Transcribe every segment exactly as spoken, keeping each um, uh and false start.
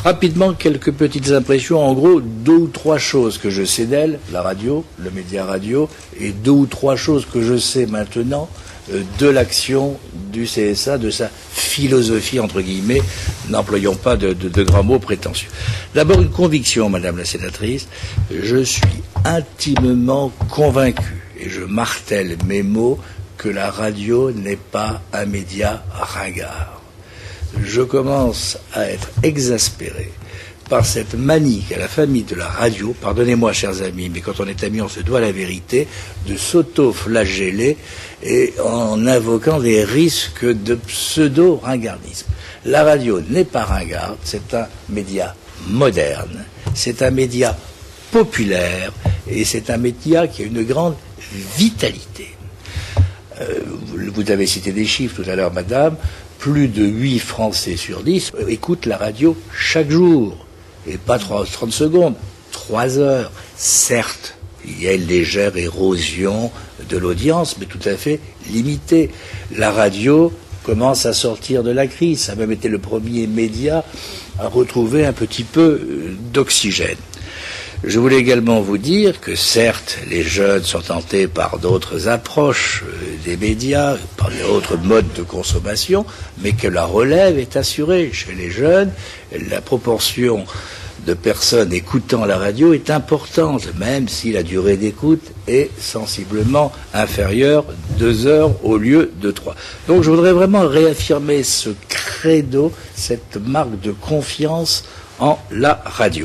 Rapidement, quelques petites impressions. En gros, deux ou trois choses que je sais d'elle, la radio, le média radio, et deux ou trois choses que je sais maintenant euh, de l'action du C S A, de sa philosophie, entre guillemets, n'employons pas de, de, de grands mots prétentieux. D'abord, une conviction, Madame la sénatrice, je suis intimement convaincu, et je martèle mes mots, que la radio n'est pas un média ringard. Je commence à être exaspéré par cette manie qu'a la famille de la radio, pardonnez-moi chers amis, mais quand on est amis on se doit la vérité, de s'auto-flageller et en invoquant des risques de pseudo-ringardisme. La radio n'est pas ringarde, c'est un média moderne, c'est un média populaire et c'est un média qui a une grande vitalité. Euh, vous avez cité des chiffres tout à l'heure, madame. Plus de huit Français sur dix écoutent la radio chaque jour. Et pas trente secondes, trois heures. Certes, il y a une légère érosion de l'audience, mais tout à fait limitée. La radio commence à sortir de la crise. Ça a même été le premier média à retrouver un petit peu d'oxygène. Je voulais également vous dire que certes, les jeunes sont tentés par d'autres approches des médias, par d'autres modes de consommation, mais que la relève est assurée chez les jeunes. La proportion de personnes écoutant la radio est importante, même si la durée d'écoute est sensiblement inférieure, deux heures au lieu de trois. Donc je voudrais vraiment réaffirmer ce credo, cette marque de confiance en la radio.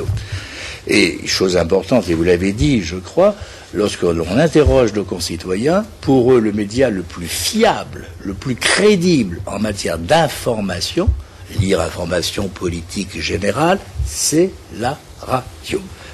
Et chose importante, et vous l'avez dit, je crois, lorsque l'on interroge nos concitoyens, pour eux, le média le plus fiable, le plus crédible en matière d'information, lire information politique générale, c'est la radio.